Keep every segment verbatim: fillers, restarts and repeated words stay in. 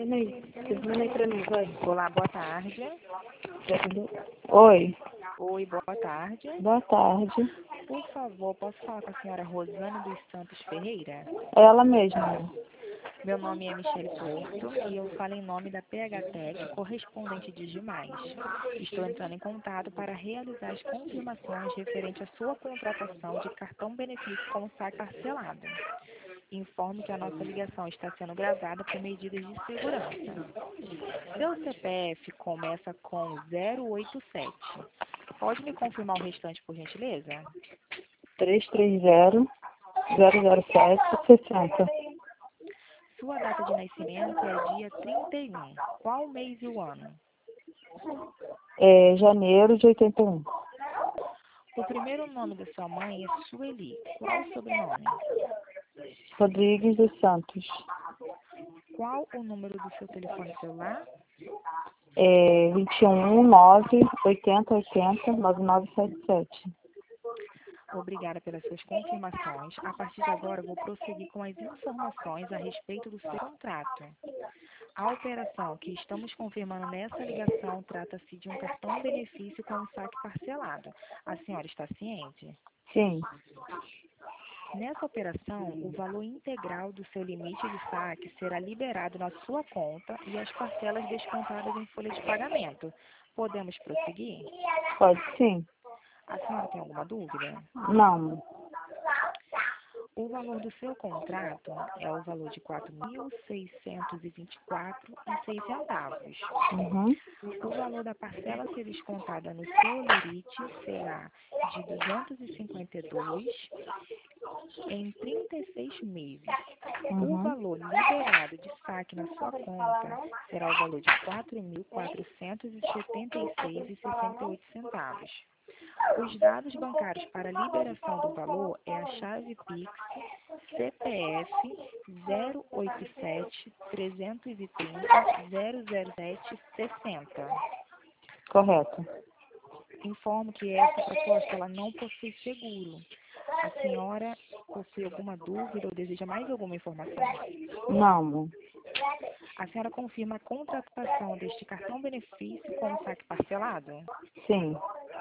Termina aí. Termina aí pra mim, vai. Olá, boa tarde. Oi. Oi, boa tarde. Boa tarde. Por favor, posso falar com a senhora Rosane dos Santos Ferreira? Ela mesma. Meu nome é Michele Porto e eu falo em nome da P H Tech, correspondente de Gimais. Estou entrando em contato para realizar as confirmações referente à sua contratação de cartão benefício com saque parcelado. Informo que a nossa ligação está sendo gravada por medidas de segurança. Seu C P F começa com zero oito sete. Pode me confirmar o restante, por gentileza? três três zero, zero zero sete, sessenta. Sua data de nascimento é dia trinta e um. Qual o mês e o ano? É janeiro de oitenta e um. O primeiro nome da sua mãe é Sueli. Qual o sobrenome? Rodrigues dos Santos. Qual o número do seu telefone celular? É vinte e um, nove, oitenta, oitenta, nove nove sete sete. Obrigada pelas suas confirmações. A partir de agora, vou prosseguir com as informações a respeito do seu contrato. A operação que estamos confirmando nessa ligação trata-se de um cartão benefício com um saque parcelado. A senhora está ciente? Sim. Nessa operação, o valor integral do seu limite de saque será liberado na sua conta e as parcelas descontadas em folha de pagamento. Podemos prosseguir? Pode sim. A senhora tem alguma dúvida? Não. O valor do seu contrato é o valor de quatro mil seiscentos e vinte e quatro reais e seis centavos. Uhum. O valor da parcela a ser descontada no seu limite será de duzentos e cinquenta e dois reais em trinta e seis meses. O Uhum. valor liberado de saque na sua conta será o valor de quatro mil quatrocentos e setenta e seis reais e sessenta e oito centavos. Os dados bancários para liberação do valor é a chave Pix C P F zero oito sete, trezentos e trinta, zero zero sete, sessenta. Correto. Informo que essa proposta ela não possui seguro. A senhora possui alguma dúvida ou deseja mais alguma informação? Não. A senhora confirma a contratação deste cartão benefício com o saque parcelado? Sim.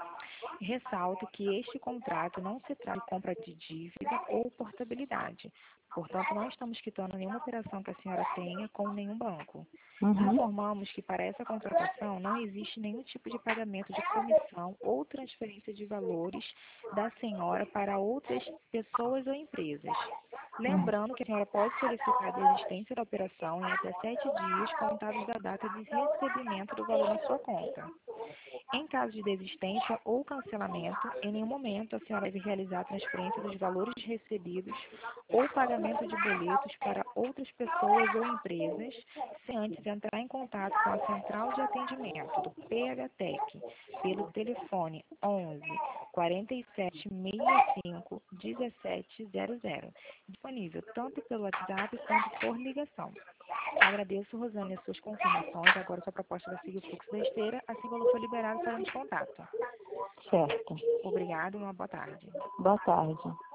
Ressalto que este contrato não se trata de compra de dívida ou portabilidade. Portanto, não estamos quitando nenhuma operação que a senhora tenha com nenhum banco. Uhum. Informamos que para essa contratação não existe nenhum tipo de pagamento de comissão ou transferência de valores da senhora para outras pessoas ou empresas. Lembrando que a senhora pode solicitar a desistência da operação em até sete dias contados da data de recebimento do valor na sua conta. Em caso de desistência ou cancelamento, em nenhum momento a senhora deve realizar a transferência dos valores recebidos ou pagamento de boletos para outras pessoas ou empresas, sem antes entrar em contato com a central de atendimento do P H Tech pelo telefone onze, quarenta e sete, sessenta e cinco, dezessete zero zero, disponível tanto pelo WhatsApp quanto por ligação. Agradeço, Rosane, as suas confirmações. Agora sua proposta vai seguir o fluxo da esteira, assim que o valor for liberado, faremos contato. Certo. Obrigado e uma boa tarde. Boa tarde.